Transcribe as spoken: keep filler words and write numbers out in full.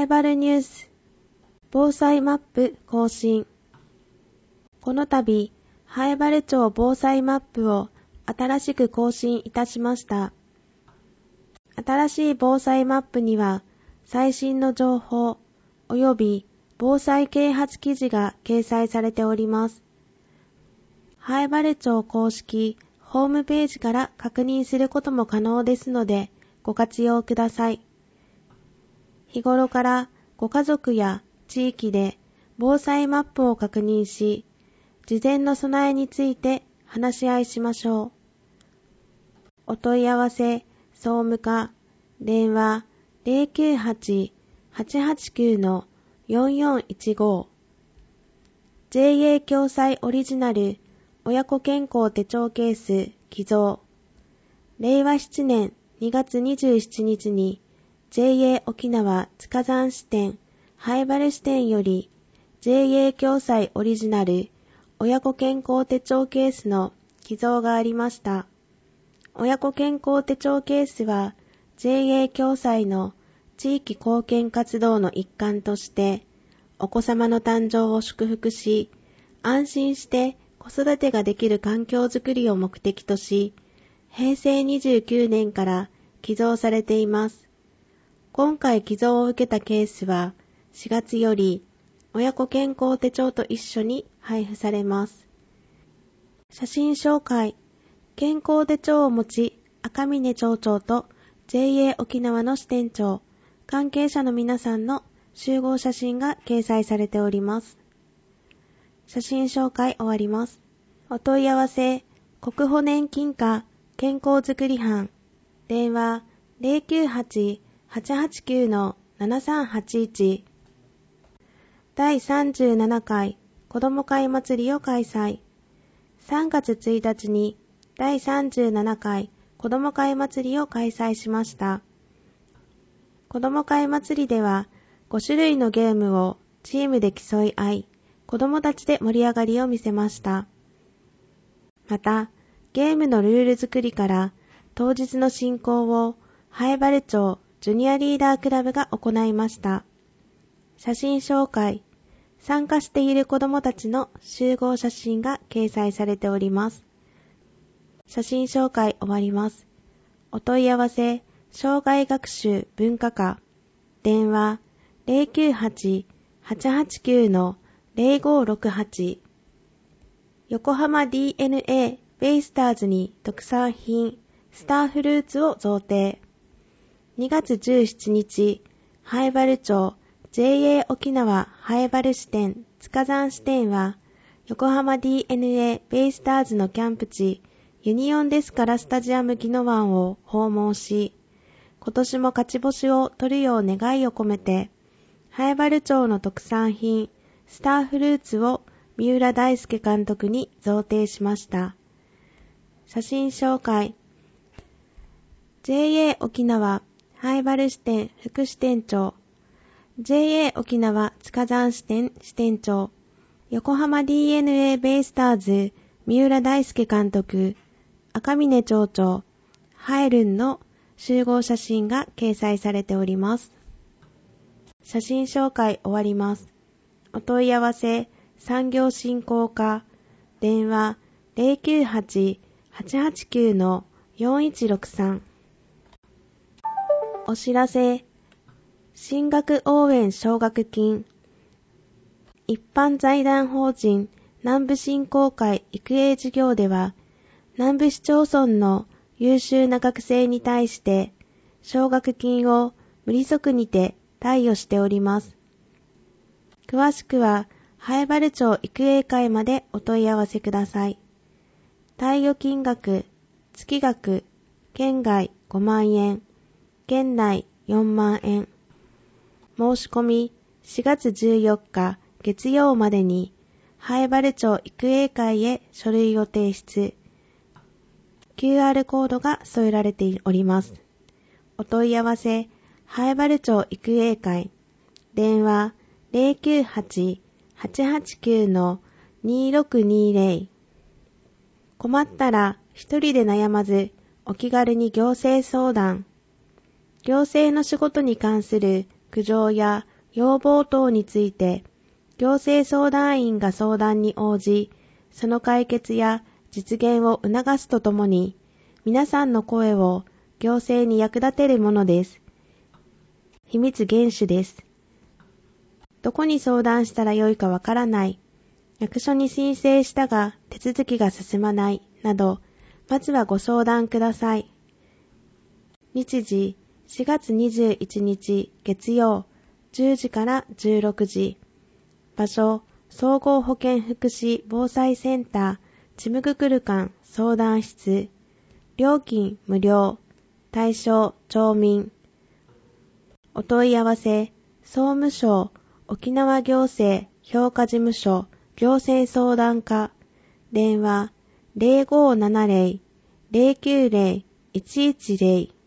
バルニュース防災マップ更新。この度、南風原町防災マップを新しく更新いたしました。新しい防災マップには、最新の情報及び防災啓発記事が掲載されております。南風原町公式ホームページから確認することも可能ですので、ご活用ください。日頃からご家族や地域で防災マップを確認し、事前の備えについて話し合いしましょう。お問い合わせ、総務課、電話 ゼロきゅうはち はちはちきゅう よんよんいちご ジェーエー 共済オリジナル親子健康手帳ケース寄贈。れいわしちねんにがつにじゅうしちにちに ジェーエー 沖縄塚山支店南風支店より ジェーエー 共済オリジナル親子健康手帳ケースの寄贈がありました。親子健康手帳ケースは ジェーエー 共済の地域貢献活動の一環としてお子様の誕生を祝福し、安心して子育てができる環境づくりを目的とし、へいせいにじゅうきゅうねんから寄贈されています。今回寄贈を受けたケースはしがつより親子健康手帳と一緒に配布されます。写真紹介。健康手帳を持ち、赤嶺町長と ジェーエー 沖縄の支店長、関係者の皆さんの集合写真が掲載されております。写真紹介終わります。お問い合わせ、国保年金課健康づくり班、電話 ゼロきゅうはち はちはちきゅう ななさんはちいち。だいさんじゅうななかい子ども会祭りを開催。さんがつついたちにだいさんじゅうななかい子ども会祭りを開催しました。子ども会祭りではごしゅるいのゲームをチームで競い合い、子どもたちで盛り上がりを見せました。また、ゲームのルール作りから当日の進行を南風原町ジュニアリーダークラブが行いました。写真紹介。参加している子どもたちの集合写真が掲載されております。写真紹介終わります。お問い合わせ、障害学習文化課、電話 ゼロきゅうはち はちはちきゅう ゼロごろくはち。横浜 ディーエヌエー ベイスターズに特産品スターフルーツを贈呈。にがつじゅうしちにち、南風原町 ジェーエー 沖縄南風原支店塚山支店は横浜 ディーエヌエー ベイスターズのキャンプ地ユニオンデスカラスタジアム宜野湾を訪問し、今年も勝ち星を取るよう願いを込めて南風原町の特産品スターフルーツを三浦大輔監督に贈呈しました。写真紹介。ジェーエー 沖縄南風原支店副支店長、ジェーエー 沖縄塚山支店支店長、横浜 ディーエヌエー ベイスターズ三浦大輔監督、赤嶺町長、ハエルンの集合写真が掲載されております。写真紹介終わります。お問い合わせ、産業振興課、電話 ゼロきゅうはち はちはちきゅう よんいちろくさん。お知らせ、進学応援奨学金、一般財団法人南部振興会育英事業では、南部市町村の優秀な学生に対して奨学金を無利息にて貸与しております。詳しくは南風原町育英会までお問い合わせください。貸与金額、月額、県外ごまんえん、県内よんまんえん。申し込みしがつじゅうよっか月曜までに南風原町育英会へ書類を提出。キューアール コードが添えられております。お問い合わせ、南風原町育英会、電話 ゼロきゅうはち はちはちきゅう にろくにゼロ。困ったら一人で悩まず、お気軽に行政相談。行政の仕事に関する苦情や要望等について、行政相談員が相談に応じ、その解決や実現を促すとともに、皆さんの声を行政に役立てるものです。秘密厳守です。どこに相談したらよいかわからない、役所に申請したが手続きが進まない、など、まずはご相談ください。日時しがつにじゅういちにち月曜じゅうじからじゅうろくじ。場所、総合保健福祉防災センターちむぐくる館相談室。料金無料。対象町民。お問い合わせ、総務省沖縄行政評価事務所行政相談課。電話ゼロごーななゼロ ゼロきゅうゼロ いちいちゼロ